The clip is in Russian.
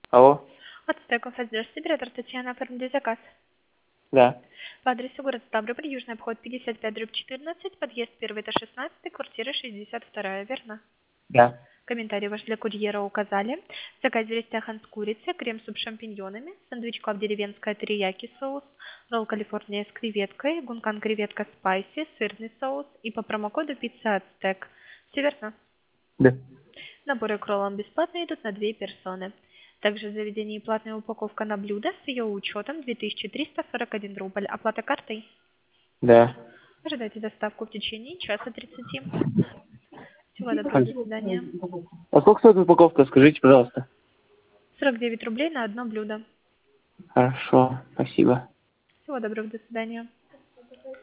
Алло? Ацтеков, здравствуйте, оператор Татьяна, оформите заказ. Да. По адресу город Ставрополь, Южный обход 55/14, подъезд 1 этаж 16, квартира 62, верно? Да. Комментарий ваш для курьера указали. В заказе рестяхан с курицей, крем-суп с шампиньонами, сэндвич клаб деревенская терияки соус, ролл Калифорния с креветкой, гункан креветка спайси, сырный соус и по промокоду пицца Ацтек. Все верно? Да. Наборы к роллам бесплатно идут на 2 персоны. Также в заведении платная упаковка на блюдо с ее учетом 2341 рубль. Оплата картой. Да. Ожидайте доставку в течение часа 30. Всего доброго, до свидания. А сколько стоит упаковка, скажите, пожалуйста? 49 рублей на одно блюдо. Хорошо, спасибо. Всего доброго, до свидания.